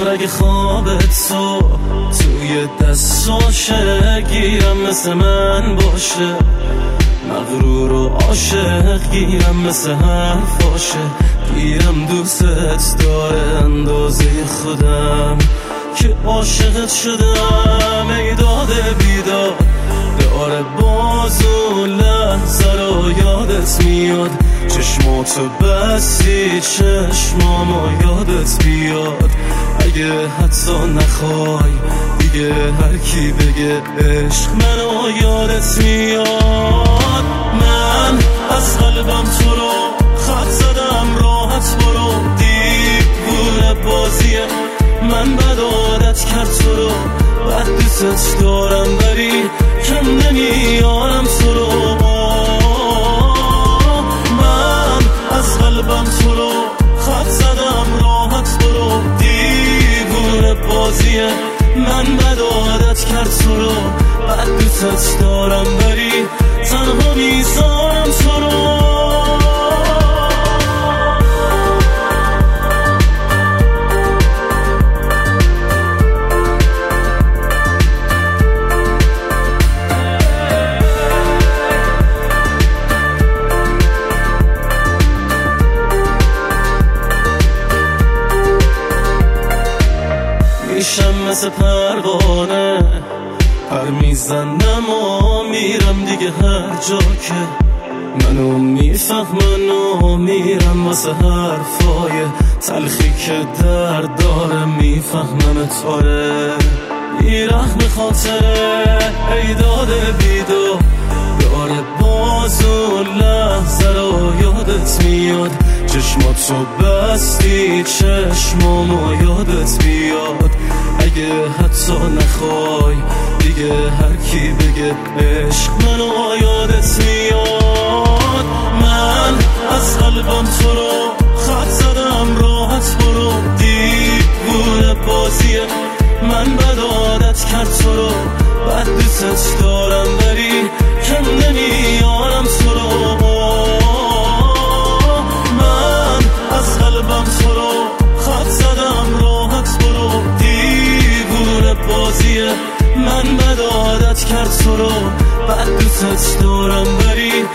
رگ خوابت تو توی دستاشه گیرم مثل من باشه، مغرور و عاشق گیرم مثل حرفاشه، گیرم دوستت داره اندازه خودم که عاشقت شدم. ای داده بیداد داره باز اون لحظه رو یادت میاد، چشماتو بستی چشمامو یادت بیاد. اگه حتی نخوای دیگه هر کی بگه عشق منو یادت میاد. من از قلبم تو رو خط زدم راحت برو، دیوونه بازیه من بد عادت کرد تو رو، بد دوست دارم ولی کم نمیارم تو رو. من از قلبم تو رو خط زدم راحت برو، دیوونه بازیه من بد عادت کرد تو رو، بد دوست دارم ولی تنها میذارم تو رو. میشم مثل پروانه پر میزنم و میرم دیگه هر جا که منو میفهمن و میرم واسه حرفای تلخی که درد داره، میفهمم تاره بی رحم خاطره. ای داده بیدو داره باز اون لحظه رو یادت میاد، چشماتو بستی چشمامو یادت بیاد. اگه حتی نخوای دیگه هر کی بگه عشق منو یادت میاد. من از قلبم تو رو خط زدم راحت برو، دیوونه بازیه من بد عادت کرد تو رو، بد دوست دارم ولی کم نمیارم تو رو. من از قلبم تو رو خط زدم راحت برو، دیوونه بازیه من بد عادت کرد تو رو، بد دوست دارم ولی